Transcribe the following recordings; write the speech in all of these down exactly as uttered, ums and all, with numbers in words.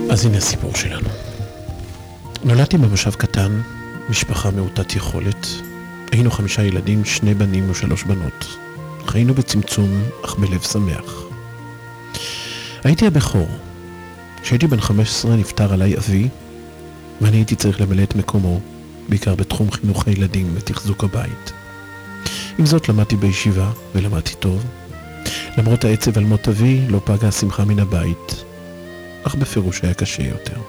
אז הנה הסיפור שלנו. נולדתי במושב קטן, משפחה מעוטת יכולת. היינו חמישה ילדים, שני בנים ושלוש בנות. חיינו בצמצום, אך בלב שמח. הייתי הבכור. כשהייתי בן חמש עשרה נפטר עליי אבי, ואני הייתי צריך למלא את מקומו, בעיקר בתחום חינוך הילדים ותחזוק הבית. עם זאת למדתי בישיבה ולמדתי טוב. למרות העצב על מות אבי, לא פגה השמחה מן הבית, אך בפירוש היה קשה יותר.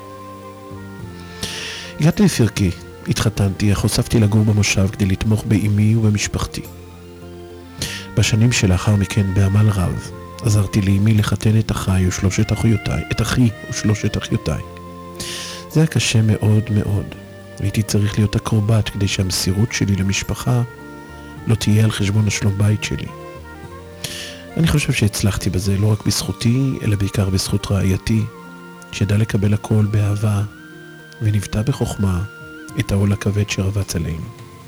הגעתי לפרקי, התחתנתי, אך הוספתי לגור במושב כדי לתמוך באמי ובמשפחתי. בשנים שלאחר מכן, בעמל רב, עזרתי לאמי לחתן את אחי ושלושת אחיותיי, את אחי ושלושת אחיותיי. זה היה קשה מאוד מאוד. הייתי צריך להיות הקורבט כדי שהמסירות שלי למשפחה לא תהיה על חשבון השלום בית שלי. אני חושב שהצלחתי בזה לא רק בזכותי, אלא בעיקר בזכות רעייתי, שידע לקבל הכל באהבה ונבטא בחוכמה את העול הכבד שרבץ עלינו.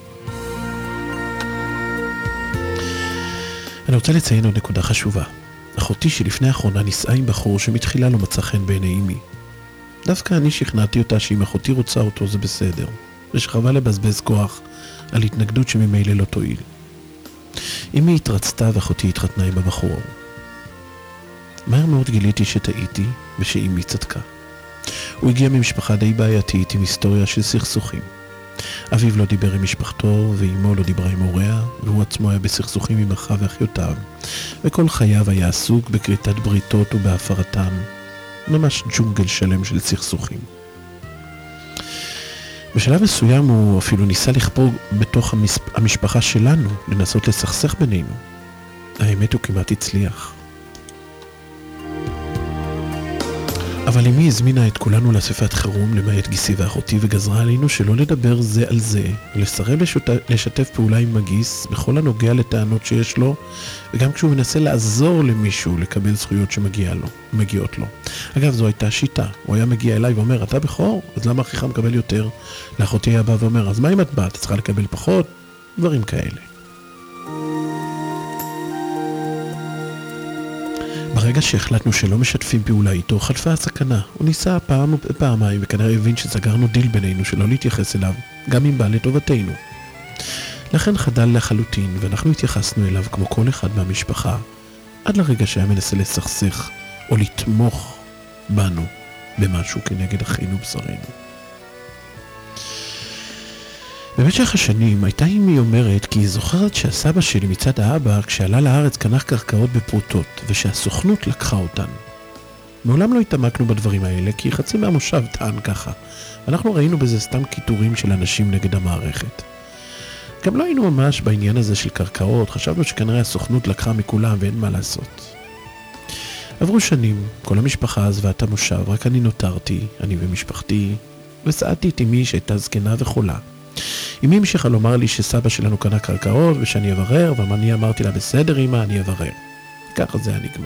אני רוצה לציין עוד נקודה חשובה. אחותי שלפני האחרונה נישאה עם בחור שמתחילה לא מצא חן בעיני אמי. דווקא אני שכנעתי אותה שאם אחותי רוצה אותו זה בסדר, ושחבל לבזבז כוח על התנגדות שממילא לא תועיל. אמי התרצתה ואחותי התחתנה עם הבחור. מהר מאוד גיליתי שטעיתי ושאמי צדקה. הוא הגיע ממשפחה די בעייתית עם היסטוריה של סכסוכים. אביו לא דיבר עם משפחתו ואמו לא דיברה עם הוריה, והוא עצמו היה בסכסוכים עם אחיו ואחיותיו, וכל חייו היה עסוק בכריתת בריתות ובהפרתם, ממש ג'ונגל שלם של סכסוכים. בשלב מסוים הוא אפילו ניסה לכפור בתוך המשפחה שלנו, לנסות לסכסך בינינו. האמת הוא כמעט הצליח. אבל אמי הזמינה את כולנו לאספת חירום למעט גיסי ואחותי וגזרה עלינו שלא לדבר זה על זה ולסרב לשתף פעולה עם מגיס בכל הנוגע לטענות שיש לו, וגם כשהוא מנסה לעזור למישהו לקבל זכויות שמגיעות לו. אגב, זו הייתה שיטה. הוא היה מגיע אליי ואומר, אתה בכור? אז למה אחיך מקבל יותר? לאחותי היה בא ואומר, אז מה אם את באה? אתה צריכה לקבל פחות? דברים כאלה. ברגע שהחלטנו שלא משתפים פעולה איתו, חלפה הסכנה. הוא ניסה פעם ופעמיים, וכנראה הבין שסגרנו דיל בינינו שלא להתייחס אליו, גם אם בא לטובתנו. לכן חדל לחלוטין, ואנחנו התייחסנו אליו כמו כל אחד מהמשפחה, עד לרגע שהיה מנסה לסכסך או לתמוך בנו במשהו כנגד אחינו בשרנו. במשך השנים הייתה אמי אומרת כי היא זוכרת שהסבא שלי מצד האבא כשעלה לארץ קנח קרקעות בפרוטות ושהסוכנות לקחה אותן. מעולם לא התעמקנו בדברים האלה כי חצי מהמושב טען ככה. אנחנו ראינו בזה סתם קיטורים של אנשים נגד המערכת. גם לא היינו ממש בעניין הזה של קרקעות, חשבנו שכנראה הסוכנות לקחה מכולם ואין מה לעשות. עברו שנים, כל המשפחה עזבה את המושב, רק אני נותרתי, אני ומשפחתי, וסעדתי את אמי שהייתה זקנה וחולה. אמי המשיכה לומר לי שסבא שלנו קנה קרקעות ושאני אברר, ואני אמרתי לה בסדר אמא, אני אברר. ככה זה היה נגמר.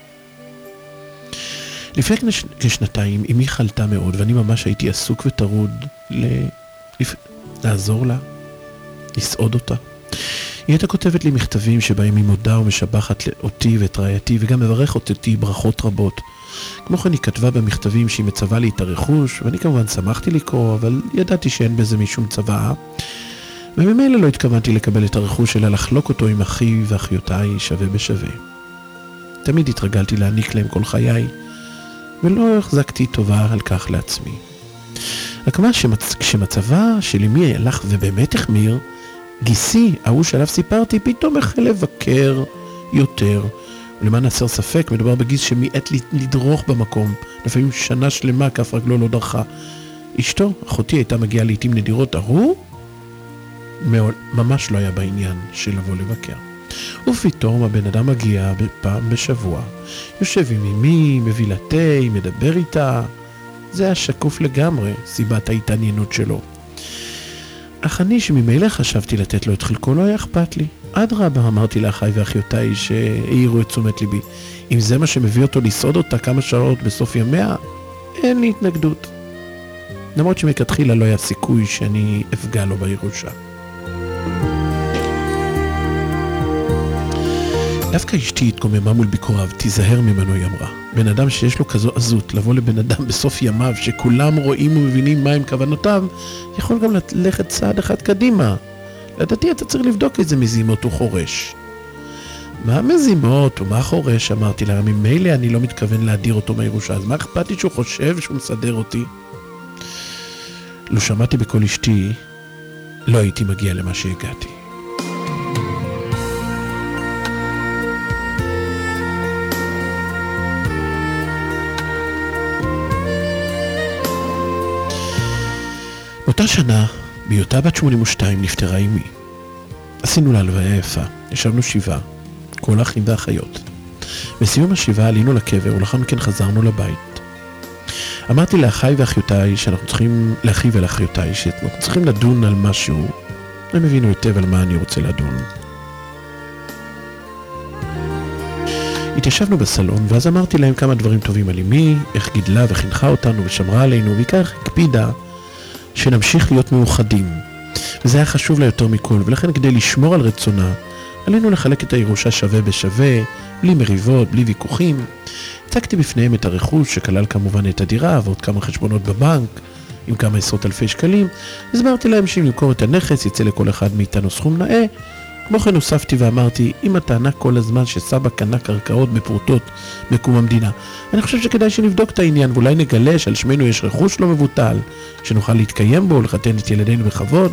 לפני כשנתיים אמי חלתה מאוד ואני ממש הייתי עסוק וטרוד ל... לעזור לה, לסעוד אותה. היא הייתה כותבת לי מכתבים שבהם היא מודה ומשבחת אותי ואת רעייתי וגם מברכת אותי ברכות רבות. כמו כן היא כתבה במכתבים שהיא מצווה לי את הרכוש, ואני כמובן שמחתי לקרוא, אבל ידעתי שאין בזה משום צוואה, וממילא לא התכוונתי לקבל את הרכוש אלא לחלוק אותו עם אחי ואחיותיי שווה בשווה. תמיד התרגלתי להעניק להם כל חיי, ולא החזקתי טובה על כך לעצמי. רק מה שמצ... כשמצבה של אמי הלך ובאמת החמיר, גיסי, ההוא שעליו סיפרתי, פתאום החל לבקר יותר. ולמען הסר ספק, מדובר בגיס שמיעט לדרוך במקום, לפעמים שנה שלמה כף רגלו לא דרכה. אשתו, אחותי, הייתה מגיעה לעתים נדירות, ההוא ממש לא היה בעניין של לבוא לבקר. ופתאום הבן אדם מגיע פעם בשבוע, יושב עם אמי, מביא לה תה, מדבר איתה. זה היה שקוף לגמרי, סיבת ההתעניינות שלו. אך אני שממילא חשבתי לתת לו את חלקו, לא היה אכפת לי. עד רבה אמרתי לאחיי ואחיותיי שהעירו את תשומת ליבי. אם זה מה שמביא אותו לסעוד אותה כמה שעות בסוף ימיה, אין לי התנגדות. למרות שמכתחילה לא היה סיכוי שאני אפגע לו בירושה. דווקא אשתי התקוממה מול ביקוריו, תיזהר ממנו, היא אמרה. בן אדם שיש לו כזו עזות לבוא לבן אדם בסוף ימיו, שכולם רואים ומבינים מהם כוונותיו, יכול גם ללכת צעד אחד קדימה. לדעתי אתה צריך לבדוק איזה מזימות הוא חורש. מה מזימות ומה חורש? אמרתי לה, ממילא אני לא מתכוון להדיר אותו מהירושה, אז מה אכפת לי שהוא חושב שהוא מסדר אותי? לו שמעתי בכל אשתי, לא הייתי מגיע למה שהגעתי. באותה שנה, בהיותה בת שמונים ושתיים, נפטרה אמי. עשינו לה הלוויה יפה, ישבנו שבעה, כל האחים והאחיות. בסיום השבעה עלינו לקבר, ולאחר מכן חזרנו לבית. אמרתי לאחיי ואחיותיי שאנחנו צריכים, לאחי ולאחיותיי, שאנחנו צריכים לדון על משהו. הם הבינו היטב על מה אני רוצה לדון. התיישבנו בסלון, ואז אמרתי להם כמה דברים טובים על אמי, איך גידלה וחינכה אותנו ושמרה עלינו, וכך הקפידה שנמשיך להיות מאוחדים. וזה היה חשוב לה יותר מכל, ולכן כדי לשמור על רצונה, עלינו לחלק את הירושה שווה בשווה, בלי מריבות, בלי ויכוחים. הצגתי בפניהם את הרכוש, שכלל כמובן את הדירה, ועוד כמה חשבונות בבנק, עם כמה עשרות אלפי שקלים. הסברתי להם שאם למכור את הנכס, יצא לכל אחד מאיתנו סכום נאה. כמו כן הוספתי ואמרתי, אם הטענה כל הזמן שסבא קנה קרקעות בפרוטות בקום המדינה, אני חושב שכדאי שנבדוק את העניין, ואולי נגלה שעל שמנו יש רכוש לא מבוטל, שנוכל להתקיים בו ולחתן את ילדינו בכבוד.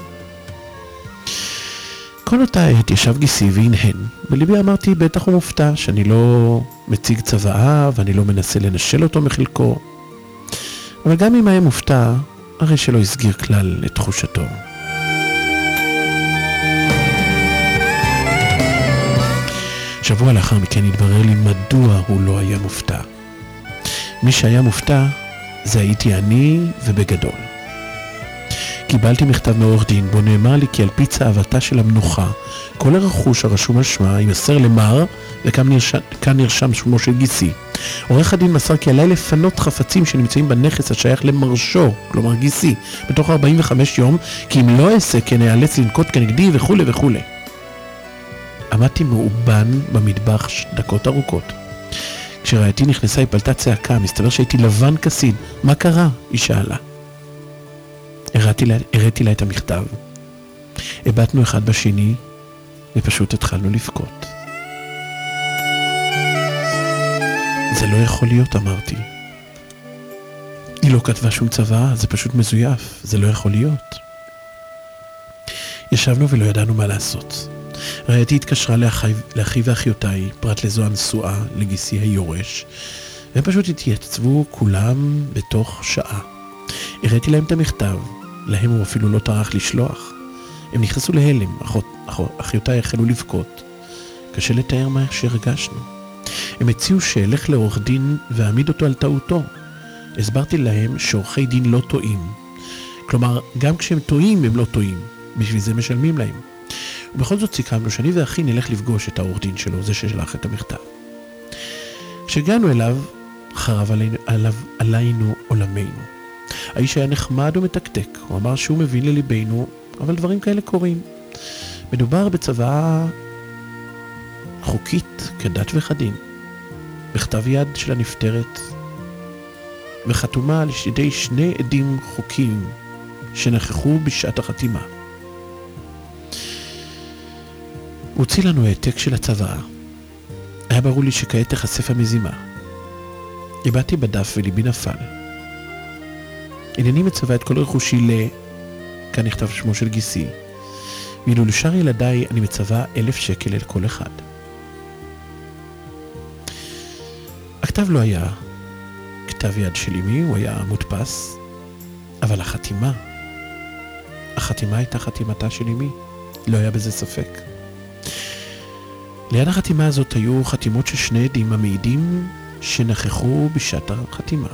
כל אותה עת ישב גיסי והנהן. בליבי אמרתי, בטח הוא מופתע, שאני לא מציג צוואה ואני לא מנסה לנשל אותו מחלקו. אבל גם אם היה מופתע, הרי שלא הסגיר כלל את תחושתו. שבוע לאחר מכן התברר לי מדוע הוא לא היה מופתע. מי שהיה מופתע זה הייתי אני ובגדול. קיבלתי מכתב מעורך דין בו נאמר לי כי על פי צוואתה של המנוחה, כל הרכוש הרשום על שמה יימסר למר, וכאן נרשם, נרשם שמו של גיסי. עורך הדין מסר כי עליי לפנות חפצים שנמצאים בנכס השייך למרשו, כלומר גיסי, בתוך ארבעים וחמישה יום, כי אם לא אעשה כן אאלץ לנקוט כנגדי וכו' וכו'. עמדתי מאובן במטבח דקות ארוכות. כשרעייתי נכנסה היא פלטה צעקה, מסתבר שהייתי לבן כסיד. מה קרה? היא שאלה. הראתי לה, הראתי לה את המכתב. הבטנו אחד בשני ופשוט התחלנו לבכות. זה לא יכול להיות, אמרתי. היא לא כתבה שום צוואה, זה פשוט מזויף, זה לא יכול להיות. ישבנו ולא ידענו מה לעשות. רעייתי התקשרה לאחי, לאחי ואחיותיי, פרט לזו הנשואה, לגיסי היורש, והם פשוט התייצבו כולם בתוך שעה. הראיתי להם את המכתב, להם הוא אפילו לא טרח לשלוח. הם נכנסו להלם, אחות, אחות, אחיותיי החלו לבכות. קשה לתאר מה שהרגשנו. הם הציעו שאלך לעורך דין ועמיד אותו על טעותו. הסברתי להם שעורכי דין לא טועים. כלומר, גם כשהם טועים הם לא טועים. בשביל זה משלמים להם. ובכל זאת סיכמנו שאני ואחי נלך לפגוש את העורך דין שלו, זה ששלח את המכתב. כשהגענו אליו, חרב עלינו, עליו, עלינו עולמנו. האיש היה נחמד ומתקתק, הוא אמר שהוא מבין לליבנו, אבל דברים כאלה קורים. מדובר בצוואה חוקית כדת וכדין, בכתב יד של הנפטרת, וחתומה על ידי שני עדים חוקיים שנכחו בשעת החתימה. הוא הוציא לנו העתק של הצוואה. היה ברור לי שכעת תחשף המזימה. הבאתי בדף וליבי נפל. הנני מצווה את כל רכושי ל... כאן נכתב שמו של גיסי. ואילו לשאר ילדיי אני מצווה אלף שקל אל כל אחד. הכתב לא היה כתב יד של אמי, הוא היה מודפס, אבל החתימה, החתימה הייתה חתימתה של אמי. לא היה בזה ספק. ליד החתימה הזאת היו חתימות של שני עדים המעידים שנכחו בשעת החתימה.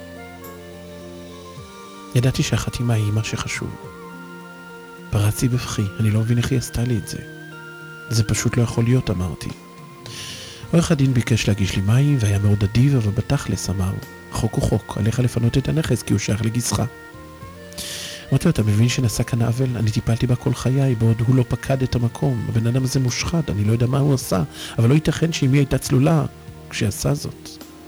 ידעתי שהחתימה היא מה שחשוב. פרצתי בבכי, אני לא מבין איך היא עשתה לי את זה. זה פשוט לא יכול להיות, אמרתי. עורך הדין ביקש להגיש לי מים והיה מאוד אדיב, אבל בתכלס אמר, החוק הוא חוק, עליך לפנות את הנכס כי הוא שייך לגיסך. אמרתי לו, אתה מבין שנעשה כאן עוול? אני טיפלתי בה כל חיי, בעוד הוא לא פקד את המקום. הבן אדם הזה מושחת, אני לא יודע מה הוא עשה, אבל לא ייתכן שאמי הייתה צלולה כשעשה זאת.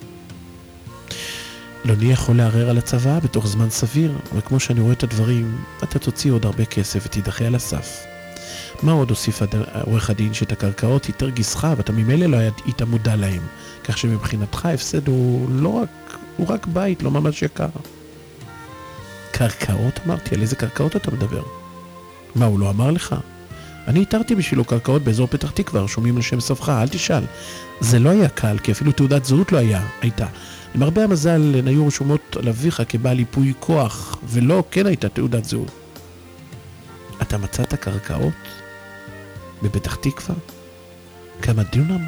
לא נהיה יכול לערער על הצבא בתוך זמן סביר, אבל כמו שאני רואה את הדברים, אתה תוציא עוד הרבה כסף ותידחה על הסף. מה עוד הוסיף עורך הדין? שאת הקרקעות יותר גיסך, ואתה ממילא לא היית מודע להם, כך שמבחינתך הפסד הוא לא רק, הוא רק בית, לא ממש יקר. קרקעות? אמרתי, על איזה קרקעות אתה מדבר? מה, הוא לא אמר לך? אני התרתי בשבילו קרקעות באזור פתח תקווה, רשומים על שם סבך, אל תשאל. זה לא היה קל, כי אפילו תעודת זהות לא היה, הייתה. למרבה המזל, הן היו רשומות על אביך כבעל ייפוי כוח, ולא כן הייתה תעודת זהות. אתה מצאת קרקעות? בפתח תקווה? כמה דונם?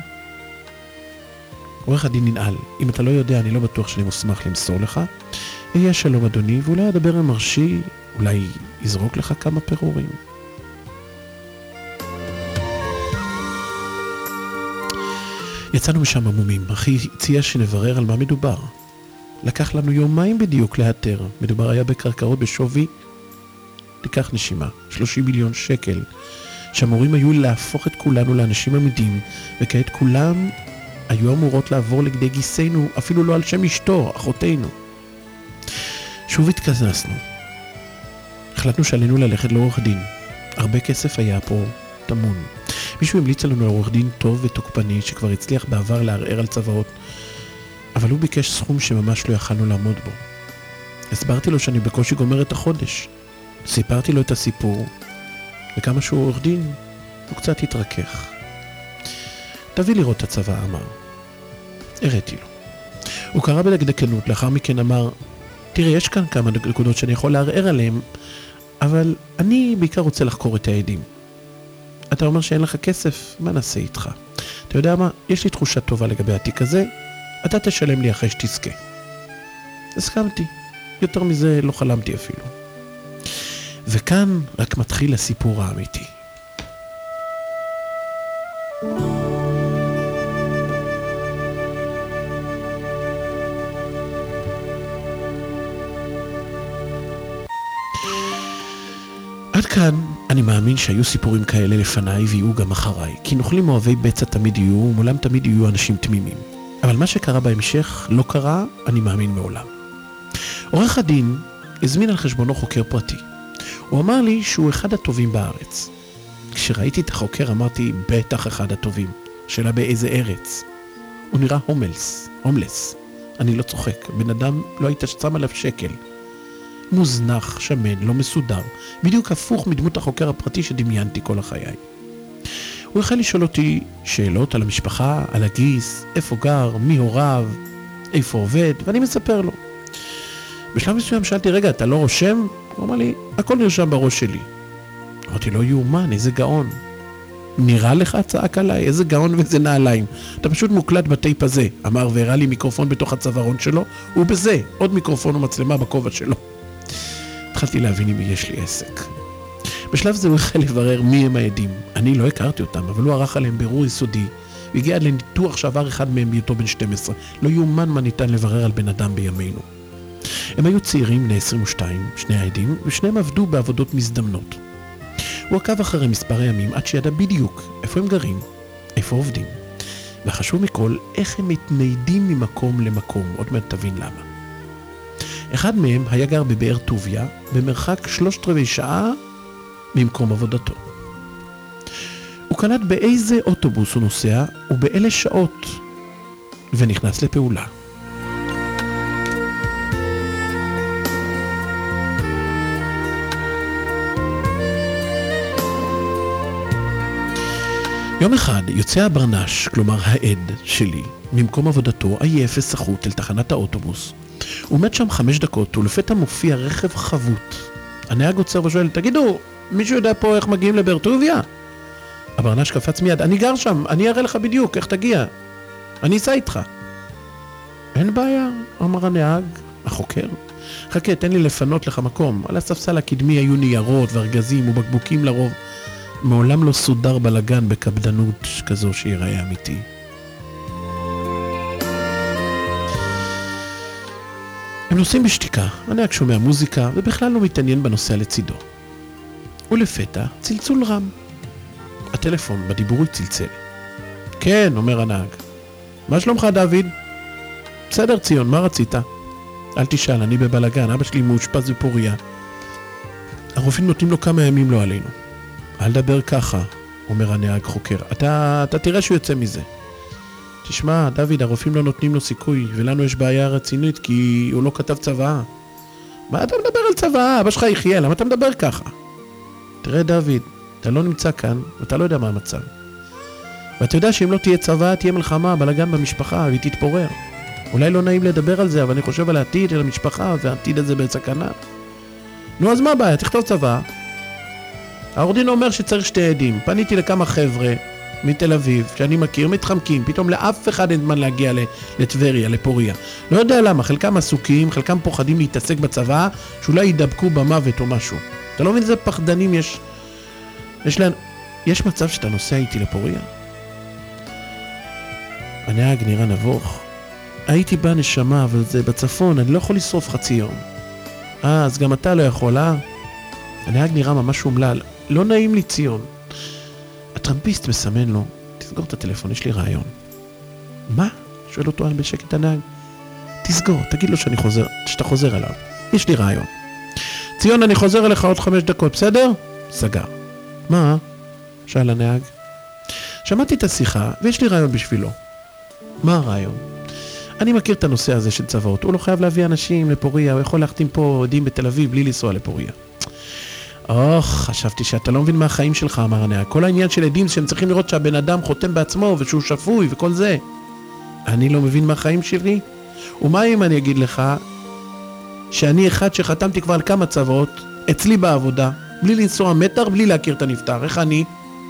עורך הדין ננעל. אם אתה לא יודע, אני לא בטוח שאני מוסמך למסור לך. יהיה שלום אדוני, ואולי אדבר עם מרשי, אולי יזרוק לך כמה פירורים. יצאנו משם עמומים. אחי הציע שנברר על מה מדובר. לקח לנו יומיים בדיוק לאתר. מדובר היה בקרקעות בשווי, תיקח נשימה, שלושים מיליון שקל, שהמורים היו להפוך את כולנו לאנשים עמידים, וכעת כולם היו אמורות לעבור לכדי גיסנו, אפילו לא על שם אשתו, אחותינו. שוב התכנסנו. החלטנו שעלינו ללכת לעורך דין. הרבה כסף היה פה תמון. מישהו המליץ לנו לעורך דין טוב ותוקפני, שכבר הצליח בעבר לערער על צוואות, אבל הוא ביקש סכום שממש לא יכלנו לעמוד בו. הסברתי לו שאני בקושי גומר את החודש. סיפרתי לו את הסיפור, וכמה שהוא עורך דין, הוא קצת התרכך. תביא לראות את הצבא, אמר. הראיתי לו. הוא קרא בדקדקנות, לאחר מכן אמר, תראה, יש כאן כמה נקודות שאני יכול לערער עליהן, אבל אני בעיקר רוצה לחקור את העדים. אתה אומר שאין לך כסף, מה נעשה איתך? אתה יודע מה? יש לי תחושה טובה לגבי התיק הזה, אתה תשלם לי אחרי שתזכה. הסכמתי. יותר מזה לא חלמתי אפילו. וכאן רק מתחיל הסיפור האמיתי. עד כאן אני מאמין שהיו סיפורים כאלה לפניי ויהיו גם אחריי, כי נוכלים אוהבי בצע תמיד יהיו, ומעולם תמיד יהיו אנשים תמימים. אבל מה שקרה בהמשך לא קרה, אני מאמין מעולם. עורך הדין הזמין על חשבונו חוקר פרטי. הוא אמר לי שהוא אחד הטובים בארץ. כשראיתי את החוקר אמרתי, בטח אחד הטובים. שאלה באיזה ארץ. הוא נראה הומלס, הומלס. אני לא צוחק, בן אדם לא היית שם עליו שקל. מוזנח, שמן, לא מסודר. בדיוק הפוך מדמות החוקר הפרטי שדמיינתי כל החיי. הוא החל לשאול אותי שאלות על המשפחה, על הגיס, איפה גר, מי הוריו, איפה עובד, ואני מספר לו. בשלב מסוים שאלתי, רגע, אתה לא רושם? הוא אמר לי, הכל נרשם בראש שלי. אמרתי, לא יאומן, איזה גאון. נראה לך? צעק עליי, איזה גאון ואיזה נעליים. אתה פשוט מוקלט בטייפ הזה. אמר והראה לי מיקרופון בתוך הצווארון שלו, ובזה, עוד מיקרופון ומצלמה בכובע שלו. התחלתי להבין אם יש לי עסק. בשלב זה הוא החל לברר מי הם העדים. אני לא הכרתי אותם, אבל הוא ערך עליהם בירור יסודי, והגיע לניתוח שעבר אחד מהם בהיותו בן שתים עשרה. לא יאומן מה ניתן לברר על בן אדם בימינו. הם היו צעירים בני עשרים ושתיים, שני העדים, ושניהם עבדו בעבודות מזדמנות. הוא עקב אחרי מספר הימים עד שידע בדיוק איפה הם גרים, איפה עובדים. והחשוב מכל, איך הם מתניידים ממקום למקום, עוד מעט תבין למה. אחד מהם היה גר בבאר טוביה, במרחק שלושת רבעי שעה ממקום עבודתו. הוא קלט באיזה אוטובוס הוא נוסע, ובאלה שעות, ונכנס לפעולה. יום אחד יוצא הברנש, כלומר העד שלי, ממקום עבודתו, עייף וסחוט אל תחנת האוטובוס. הוא עומד שם חמש דקות, ולפתע מופיע רכב חבוט. הנהג עוצר ושואל, תגידו, מישהו יודע פה איך מגיעים לבאר טוביה? הברנש קפץ מיד, אני גר שם, אני אראה לך בדיוק איך תגיע. אני אסע איתך. אין בעיה, אמר הנהג, החוקר. חכה, תן לי לפנות לך מקום. על הספסל הקדמי היו ניירות וארגזים ובקבוקים לרוב. מעולם לא סודר בלגן בקפדנות כזו שיראה אמיתי. הם נוסעים בשתיקה, הנהג שומע מוזיקה ובכלל לא מתעניין בנוסע לצידו. ולפתע צלצול רם. הטלפון בדיבורית צלצל. כן, אומר הנהג. מה שלומך דוד? בסדר ציון, מה רצית? אל תשאל, אני בבלגן, אבא שלי מאושפז בפוריה. הרופאים נותנים לו כמה ימים לא עלינו. אל דבר ככה, אומר הנהג חוקר. אתה, אתה תראה שהוא יוצא מזה. תשמע, דוד, הרופאים לא נותנים לו סיכוי, ולנו יש בעיה רצינית כי הוא לא כתב צוואה. מה אתה מדבר על צוואה? אבא שלך יחיה, למה אתה מדבר ככה? תראה דוד, אתה לא נמצא כאן, ואתה לא יודע מה המצב. ואתה יודע שאם לא תהיה צוואה, תהיה מלחמה, בלגן במשפחה, והיא תתפורר. אולי לא נעים לדבר על זה, אבל אני חושב על העתיד של המשפחה, והעתיד הזה בסכנה. נו, אז מה הבעיה? תכתוב צוואה. העורך דין אומר שצריך שתי עדים. פניתי לכמה חבר'ה מתל אביב, שאני מכיר, מתחמקים. פתאום לאף אחד אין זמן להגיע לטבריה, לפוריה. לא יודע למה, חלקם עסוקים, חלקם פוחדים להתעסק בצוואה, שאולי ידבקו במוות או משהו. אתה לא מבין איזה פחדנים יש? יש להם... יש מצב שאתה נוסע איתי לפוריה? הנהג נראה נבוך. הייתי בא נשמה, אבל זה בצפון, אני לא יכול לשרוף חצי יום. אה, אז גם אתה לא יכול, אה? הנהג נראה ממש אומלל. לא נעים לי ציון. הטרמפיסט מסמן לו, תסגור את הטלפון, יש לי רעיון. מה? שואל אותו בשקט הנהג. תסגור, תגיד לו שאני חוזר, שאתה חוזר עליו. יש לי רעיון. ציון, אני חוזר אליך עוד חמש דקות, בסדר? סגר. מה? שאל הנהג. שמעתי את השיחה, ויש לי רעיון בשבילו. מה הרעיון? אני מכיר את הנושא הזה של צוואות. הוא לא חייב להביא אנשים לפוריה, הוא יכול להחתים פה עדים בתל אביב בלי לנסוע לפוריה. אוח, חשבתי שאתה לא מבין מה החיים שלך, אמר הנהג. כל העניין של עדים שהם צריכים לראות שהבן אדם חותם בעצמו ושהוא שפוי וכל זה. אני לא מבין מה החיים שלי? ומה אם אני אגיד לך שאני אחד שחתמתי כבר על כמה צוואות אצלי בעבודה, בלי לנסוע מטר, בלי להכיר את הנפטר. איך אני?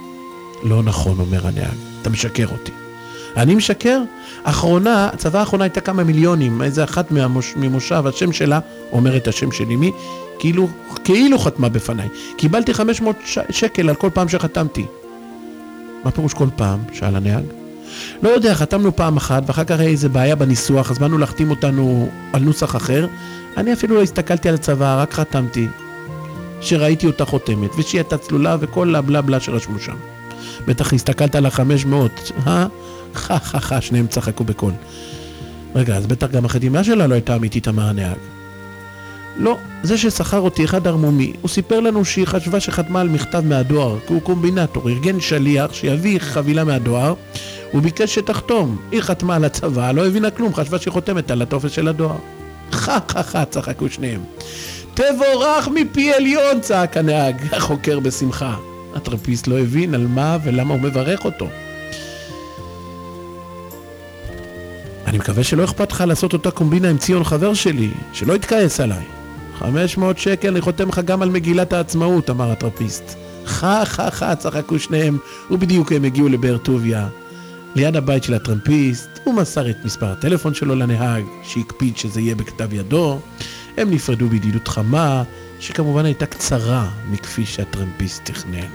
לא נכון, אומר הנהג. אתה משקר אותי. אני משקר? האחרונה, הצוואה האחרונה הייתה כמה מיליונים, איזה אחת מהמוש, ממושב, השם שלה אומר את השם שלי, מי? כאילו, כאילו חתמה בפניי. קיבלתי חמש מאות ש... שקל על כל פעם שחתמתי. מה פירוש כל פעם? שאל הנהג. לא יודע, חתמנו פעם אחת, ואחר כך היה איזה בעיה בניסוח, אז באנו להחתים אותנו על נוסח אחר. אני אפילו לא הסתכלתי על הצוואה, רק חתמתי. שראיתי אותה חותמת, ושהיא הייתה צלולה וכל הבלה בלה שרשמו שם. בטח הסתכלת על החמש מאות, אה? חה חה חה, שניהם צחקו בקול. רגע, אז בטח גם החתימה שלה לא הייתה אמיתית, אמר הנהג. לא, זה ששכר אותי אחד הרמומי, הוא סיפר לנו שהיא חשבה שחתמה על מכתב מהדואר, כי הוא קומבינטור, ארגן שליח שיביא חבילה מהדואר, הוא ביקש שתחתום. היא חתמה על הצבא, לא הבינה כלום, חשבה שהיא חותמת על הטופס של הדואר. חה חה חה, צחקו שניהם. תבורך מפי עליון, צעק הנהג, החוקר בשמחה. הטרמפיסט לא הבין על מה ולמה הוא מברך אותו. אני מקווה שלא אכפת לך לעשות אותה קומבינה עם ציון חבר שלי, שלא יתכעס עליי. חמש מאות שקל, אני חותם לך גם על מגילת העצמאות, אמר הטרמפיסט. חה חה חה, צחקו שניהם, ובדיוק הם הגיעו לבאר טוביה. ליד הבית של הטרמפיסט, הוא מסר את מספר הטלפון שלו לנהג, שהקפיד שזה יהיה בכתב ידו. הם נפרדו בידידות חמה, שכמובן הייתה קצרה מכפי שהטרמפיסט תכנן.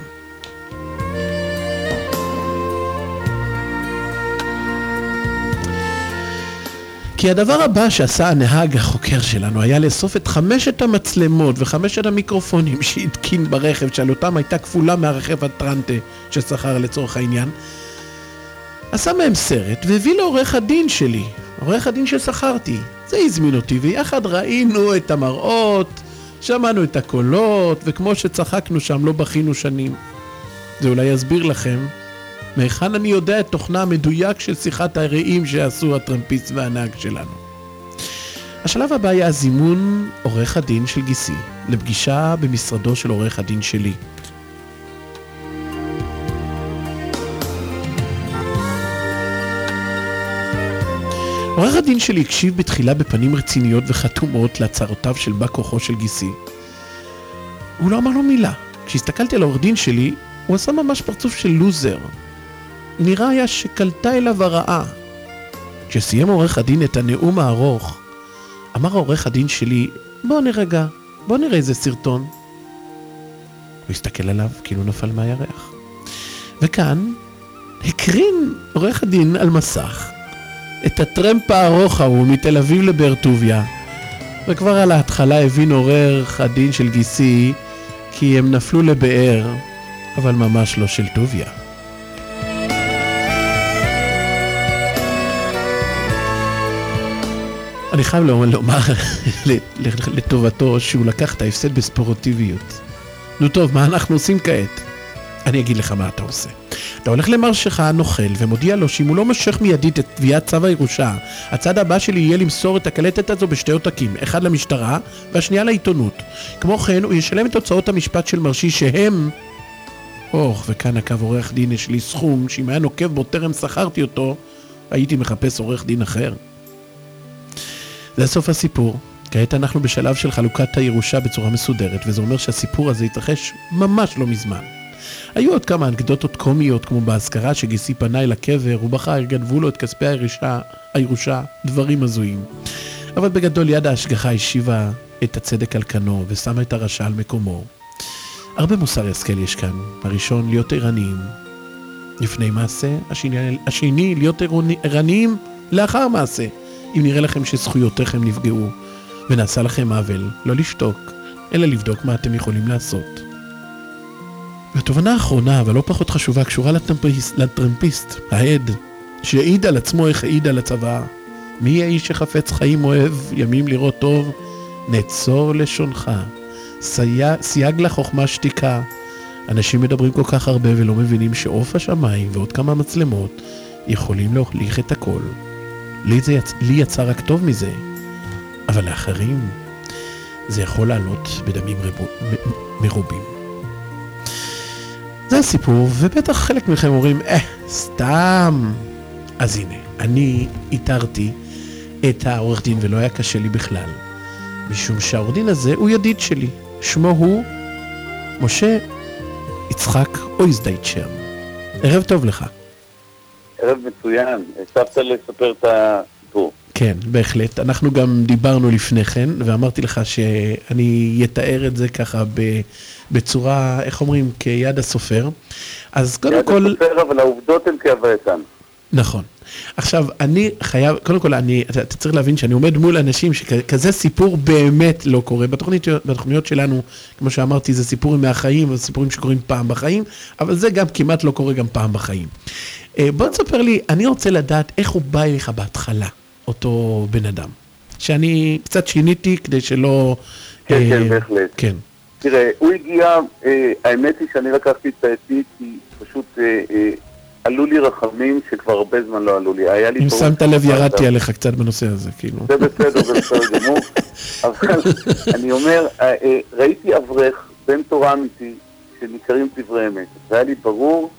כי הדבר הבא שעשה הנהג החוקר שלנו היה לאסוף את חמשת המצלמות וחמשת המיקרופונים שהתקין ברכב, שעלותם הייתה כפולה מהרכב הטרנטה ששכר לצורך העניין. עשה מהם סרט והביא לעורך הדין שלי, עורך הדין ששכרתי. זה הזמין אותי ויחד ראינו את המראות, שמענו את הקולות, וכמו שצחקנו שם לא בכינו שנים. זה אולי יסביר לכם מהיכן אני יודע את תוכנה המדויק של שיחת הרעים שעשו הטרמפיסט והנהג שלנו. השלב הבא היה זימון עורך הדין של גיסי לפגישה במשרדו של עורך הדין שלי. עורך הדין שלי הקשיב בתחילה בפנים רציניות וחתומות להצהרותיו של בא כוחו של גיסי. הוא לא אמר לו מילה. כשהסתכלתי על העורך דין שלי, הוא עשה ממש פרצוף של לוזר. נראה היה שקלטה אליו הרעה. כשסיים עורך הדין את הנאום הארוך, אמר העורך הדין שלי, בוא נרגע, בוא נראה איזה סרטון. הוא הסתכל עליו כאילו נפל מהירח. וכאן הקרין עורך הדין על מסך את הטרמפ הארוך ההוא מתל אביב לבאר טוביה, וכבר על ההתחלה הבין עורך הדין של גיסי כי הם נפלו לבאר, אבל ממש לא של טוביה. אני חייב לומר לטובתו שהוא לקח את ההפסד בספורטיביות. נו טוב, מה אנחנו עושים כעת? אני אגיד לך מה אתה עושה. אתה הולך למרשך הנוכל ומודיע לו שאם הוא לא משך מיידית את תביעת צו הירושה, הצד הבא שלי יהיה למסור את הקלטת הזו בשתי עותקים, אחד למשטרה והשנייה לעיתונות. כמו כן, הוא ישלם את הוצאות המשפט של מרשי שהם... אוח, וכאן הקו עורך דין יש לי סכום שאם היה נוקב בו טרם שכרתי אותו, הייתי מחפש עורך דין אחר. זה סוף הסיפור. כעת אנחנו בשלב של חלוקת הירושה בצורה מסודרת, וזה אומר שהסיפור הזה יתרחש ממש לא מזמן. היו עוד כמה אנקדוטות קומיות, כמו בהזכרה שגיסי פנה אל הקבר, ובחר גנבו לו את כספי הירושה, הירושה, דברים הזויים. אבל בגדול יד ההשגחה השיבה את הצדק על כנו, ושמה את הרשע על מקומו. הרבה מוסר השכל יש כאן. הראשון, להיות ערניים לפני מעשה, השני, השני להיות ערניים לאחר מעשה. אם נראה לכם שזכויותיכם נפגעו ונעשה לכם עוול, לא לשתוק, אלא לבדוק מה אתם יכולים לעשות. והתובנה האחרונה, אבל לא פחות חשובה, קשורה לטרמפיסט, לטרמפיסט, העד, שהעיד על עצמו איך העיד על הצבא. מי האיש שחפץ חיים אוהב ימים לראות טוב? נצור לשונך, סייג, סייג לחוכמה שתיקה. אנשים מדברים כל כך הרבה ולא מבינים שעוף השמיים ועוד כמה מצלמות יכולים להוליך את הכל. לי, זה יצ... לי יצא רק טוב מזה, אבל לאחרים זה יכול לעלות בדמים רבו... מ... מרובים. זה הסיפור, ובטח חלק מכם אומרים, אה, סתם. אז הנה, אני איתרתי את העורך דין ולא היה קשה לי בכלל, משום שהעורך דין הזה הוא ידיד שלי. שמו הוא משה יצחק אויזדייטשר. ערב טוב לך. ערב מצוין, הספת לספר את הסיפור. כן, בהחלט. אנחנו גם דיברנו לפני כן, ואמרתי לך שאני אתאר את זה ככה בצורה, איך אומרים, כיד הסופר. אז קודם כל... יד הסופר, אבל העובדות הן כהווייתן. נכון. עכשיו, אני חייב, קודם כל, אני, אתה, אתה צריך להבין שאני עומד מול אנשים שכזה סיפור באמת לא קורה. בתוכנית, בתוכניות שלנו, כמו שאמרתי, זה סיפורים מהחיים, זה סיפורים שקורים פעם בחיים, אבל זה גם כמעט לא קורה גם פעם בחיים. בוא תספר לי, אני רוצה לדעת איך הוא בא אליך בהתחלה, אותו בן אדם. שאני קצת שיניתי כדי שלא... כן, אה, כן, בהחלט. כן. תראה, הוא הגיע, אה, האמת היא שאני לקחתי את העתיד, כי פשוט אה, אה, עלו לי רחמים שכבר הרבה זמן לא עלו לי. היה לי... אם שמת לב, ירדתי עליך קצת בנושא הזה, כאילו. זה בסדר, זה בסדר גמור. אבל אני אומר, אה, אה, ראיתי אברך בן תורה אמיתי, שנקראים דברי אמת. והיה לי ברור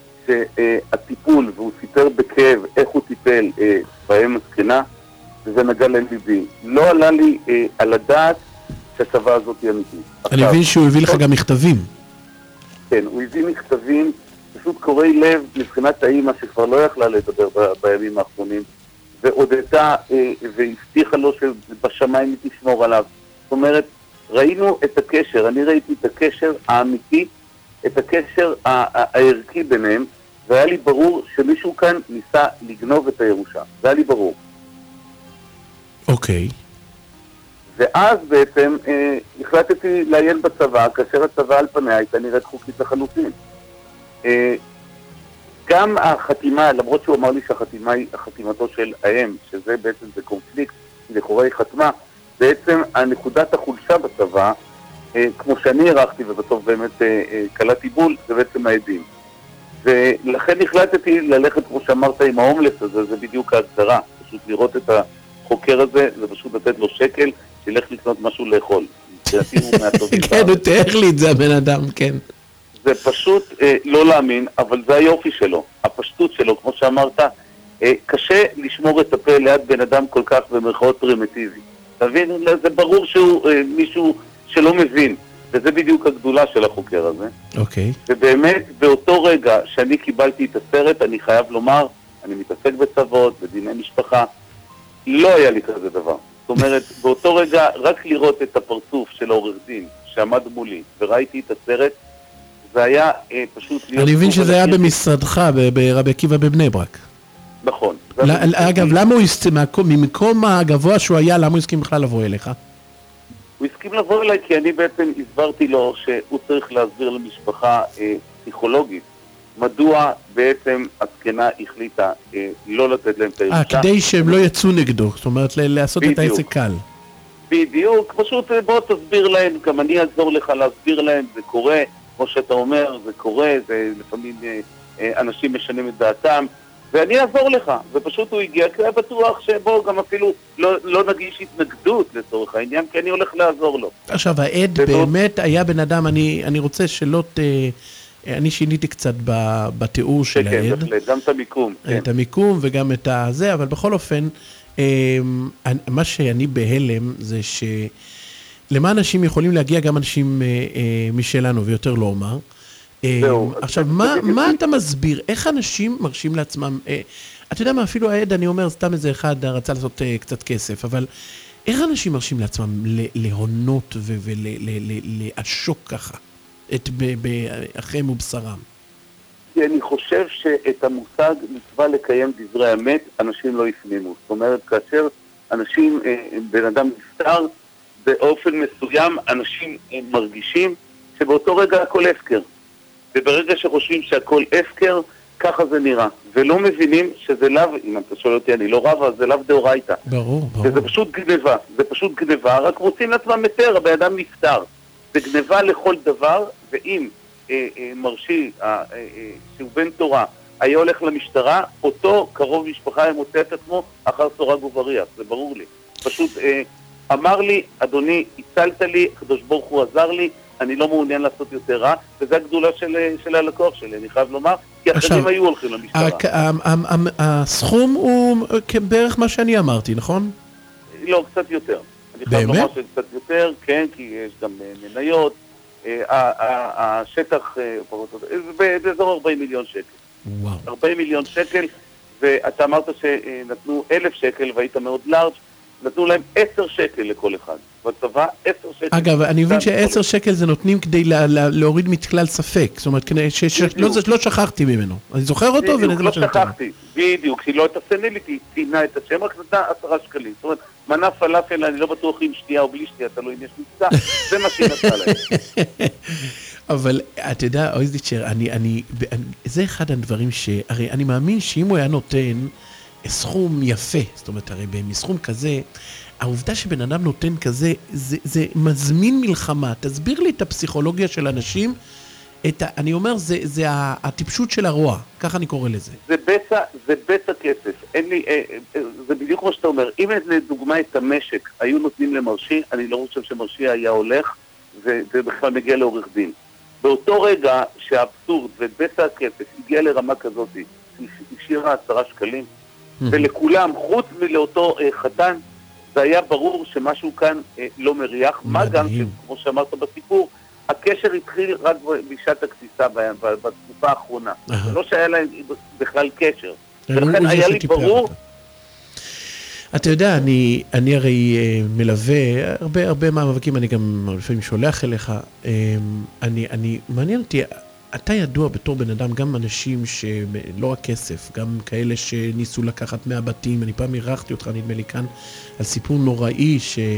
שהטיפול, והוא סיפר בכאב איך הוא טיפל אה, בהם הזקנה, וזה נגע לליבי. לא עלה לי אה, על הדעת שהצבא הזאת היא אמיתית. אני מבין שהוא הביא לך גם מכתבים. כן, הוא הביא מכתבים, פשוט קוראי לב מבחינת האמא שכבר לא יכלה לדבר ב- בימים האחרונים, ועודתה אה, והבטיחה לו שבשמיים היא תשמור עליו. זאת אומרת, ראינו את הקשר, אני ראיתי את הקשר האמיתי, את הקשר הערכי ביניהם, והיה לי ברור שמישהו כאן ניסה לגנוב את הירושה. זה היה לי ברור. אוקיי. ואז בעצם אה, החלטתי לעיין בצבא, כאשר הצבא על פניה הייתה נראית חוקית לחלוטין. אה, גם החתימה, למרות שהוא אמר לי שהחתימה היא החתימתו של האם, שזה בעצם זה קונפליקט, לכאורה היא חתמה, בעצם הנקודת החולשה בצבא, אה, כמו שאני ערכתי, ובסוף באמת אה, אה, קלעתי בול, זה בעצם העדים. ולכן החלטתי ללכת, כמו שאמרת, עם ההומלס הזה, זה בדיוק ההגדרה. פשוט לראות את החוקר הזה, זה פשוט לתת לו שקל, שילך לקנות משהו לאכול. כן, הוא תאר לי את זה, הבן אדם, כן. זה פשוט אה, לא להאמין, אבל זה היופי שלו, הפשטות שלו, כמו שאמרת, אה, קשה לשמור את הפה ליד בן אדם כל כך במרכאות פרימיטיבי. תבין, זה ברור שהוא אה, מישהו שלא מבין, וזה בדיוק הגדולה של החוקר הזה. אוקיי. ובאמת, באותו רגע שאני קיבלתי את הסרט, אני חייב לומר, אני מתעסק בצוות, בדיני משפחה, לא היה לי כזה דבר. זאת אומרת, באותו רגע, רק לראות את הפרצוף של העורך דין שעמד מולי, וראיתי את הסרט, זה היה אה, פשוט... אני מבין שזה היה במשרדך, ברבי עקיבא בבני ברק. נכון. אגב, למה הוא הסכים, ממקום הגבוה שהוא היה, למה הוא הסכים בכלל לבוא אליך? הסכים לבוא אליי, כי אני בעצם הסברתי לו שהוא צריך להסביר למשפחה אה, פסיכולוגית, מדוע בעצם הזקנה החליטה אה, לא לתת להם את הירושה. אה, כדי שהם לא יצאו נגדו, זאת אומרת, לעשות את העסק קל. בדיוק, פשוט בוא תסביר להם, גם אני אעזור לך להסביר להם, זה קורה, כמו שאתה אומר, זה קורה, זה לפעמים אה, אה, אנשים משנים את דעתם, ואני אעזור לך, ופשוט הוא הגיע, כי היה בטוח שבו גם אפילו לא, לא נגיש התנגדות לצורך העניין, כי אני הולך לעזור לו. עכשיו, העד באמת היה בן אדם, אני, אני רוצה שלא ת... אני שיניתי קצת בתיאור של העד. כן, בהחלט, גם את המיקום. את המיקום וגם את הזה, אבל בכל אופן, מה שאני בהלם זה שלמה אנשים יכולים להגיע גם אנשים משלנו, ויותר לא אומר. עכשיו, מה אתה מסביר? איך אנשים מרשים לעצמם? אתה יודע מה, אפילו העד, אני אומר, סתם איזה אחד רצה לעשות קצת כסף, אבל איך אנשים מרשים לעצמם להונות ולעשוק ככה את אחריהם ובשרם? כי אני חושב שאת המושג מצווה לקיים דברי אמת, אנשים לא יפנימו. זאת אומרת, כאשר אנשים, בן אדם נפטר, באופן מסוים, אנשים מרגישים שבאותו רגע הכל הפקר. וברגע שחושבים שהכל הפקר, ככה זה נראה. ולא מבינים שזה לאו, אם אתה שואל אותי, אני לא רב, אז זה לאו דאורייתא. ברור, ברור. וזה פשוט גניבה. זה פשוט גניבה, רק רוצים לעצמם יותר, הבן אדם נפטר. זה גניבה לכל דבר, ואם אה, אה, מרשי, אה, אה, אה, שהוא בן תורה, היה הולך למשטרה, אותו קרוב משפחה היה מוצא את עצמו אחר סורג ובריח, זה ברור לי. פשוט אה, אמר לי, אדוני, הצלת לי, הקדוש ברוך הוא עזר לי, אני לא מעוניין לעשות יותר רע, וזו הגדולה של, של הלקוח שלי, אני חייב לומר, כי אחרים היו הולכים למשטרה. הסכום הוא בערך מה שאני אמרתי, נכון? לא, קצת יותר. אני חייב לומר שקצת יותר, כן, כי יש גם מניות, השטח באזור ארבעים מיליון שקל. ארבעים מיליון שקל, ואתה אמרת שנתנו אלף שקל והיית מאוד לארג', נתנו להם עשר שקל לכל אחד. בצבא עשר שקל. אגב, אני מבין שעשר שקל זה נותנים כדי להוריד מכלל ספק, זאת אומרת, לא שכחתי ממנו. אני זוכר אותו בדיוק, לא שכחתי, בדיוק, כי לא את הסנליטי, ציינה את השם, רק נתנה עשרה שקלים. זאת אומרת, מנה פלאפל, אני לא בטוח אם שתייה או בלי שתייה, תלוי אם יש מבצע, זה מה שהיא נתנה להם. אבל אתה יודע, אויזדיצ'ר, זה אחד הדברים שהרי אני מאמין שאם הוא היה נותן סכום יפה, זאת אומרת, הרי מסכום כזה, העובדה שבן אדם נותן כזה, זה, זה מזמין מלחמה. תסביר לי את הפסיכולוגיה של אנשים, את ה, אני אומר, זה, זה הטיפשות של הרוע, ככה אני קורא לזה. זה בצע, זה בצע כסף. אין לי, זה בדיוק כמו שאתה אומר, אם לדוגמה את המשק היו נותנים למרשי, אני לא חושב שמרשי היה הולך, וזה בכלל מגיע לעורך דין. באותו רגע שהאבסורד ובצע הכסף הגיע לרמה כזאת, השאירה עשרה שקלים, ולכולם, חוץ מלאותו חתן, זה היה ברור שמשהו כאן אה, לא מריח, מה גם שכמו שאמרת בסיפור, הקשר התחיל רק בשעת הכניסה בתקופה האחרונה. זה לא שהיה להם בכלל קשר. ולכן היה לי ברור... אתה יודע, אני, אני הרי מלווה, הרבה, הרבה מהמאבקים, אני גם לפעמים שולח אליך, אני, אני, מעניין אותי, אתה ידוע בתור בן אדם, גם אנשים שלא רק כסף, גם כאלה שניסו לקחת מהבתים, אני פעם ערכתי אותך, נדמה לי כאן, על סיפור נוראי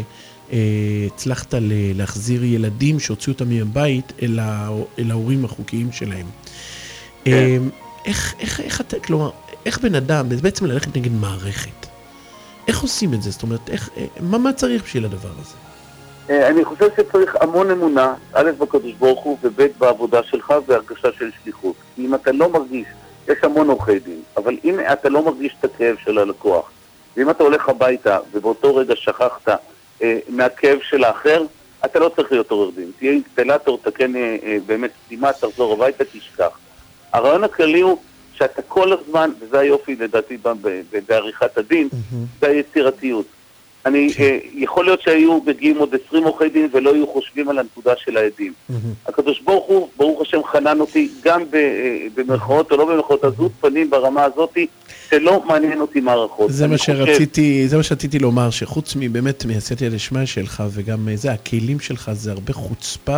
שהצלחת להחזיר ילדים שהוציאו אותם מהבית אל, אל ההורים החוקיים שלהם. כן. איך, איך, איך, איך, כלומר, איך בן אדם, בעצם ללכת נגד מערכת, איך עושים את זה? זאת אומרת, איך, מה, מה צריך בשביל הדבר הזה? אני חושב שצריך המון אמונה, א' בקדוש ברוך הוא וב' בעבודה שלך והרגשה של שליחות. אם אתה לא מרגיש, יש המון עורכי דין, אבל אם אתה לא מרגיש את הכאב של הלקוח, ואם אתה הולך הביתה ובאותו רגע שכחת אה, מהכאב של האחר, אתה לא צריך להיות עורך דין. תהיה אינסטלטור, תקן אה, אה, באמת סתימה, תחזור הביתה, תשכח. הרעיון הכללי הוא שאתה כל הזמן, וזה היופי לדעתי בעריכת הדין, זה היצירתיות. אני, יכול להיות שהיו מגיעים עוד עשרים עורכי דין ולא היו חושבים על הנקודה של העדים. הקדוש ברוך הוא, ברוך השם חנן אותי, גם במרכאות או לא במרכאות, עזות פנים ברמה הזאת, שלא מעניין אותי מערכות. זה מה שרציתי, זה מה שרציתי לומר, שחוץ מבאמת מייסייתי על השמע שלך, וגם זה, הכלים שלך, זה הרבה חוצפה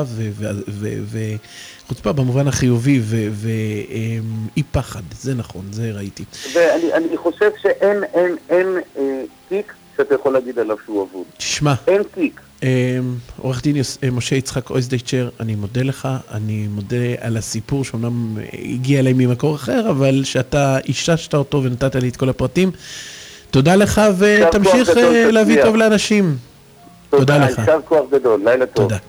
וחוצפה במובן החיובי ואי פחד, זה נכון, זה ראיתי. ואני חושב שאין, אין, אין תיק שאתה יכול להגיד עליו שהוא אבוד. תשמע. אין תיק. עורך דין משה יצחק אויזדייצ'ר, אני מודה לך, אני מודה על הסיפור שאומנם הגיע אליי ממקור אחר, אבל שאתה איששת אותו ונתת לי את כל הפרטים. תודה לך ותמשיך להביא טוב לאנשים. תודה לך. יישר כוח גדול, לילה טוב. תודה.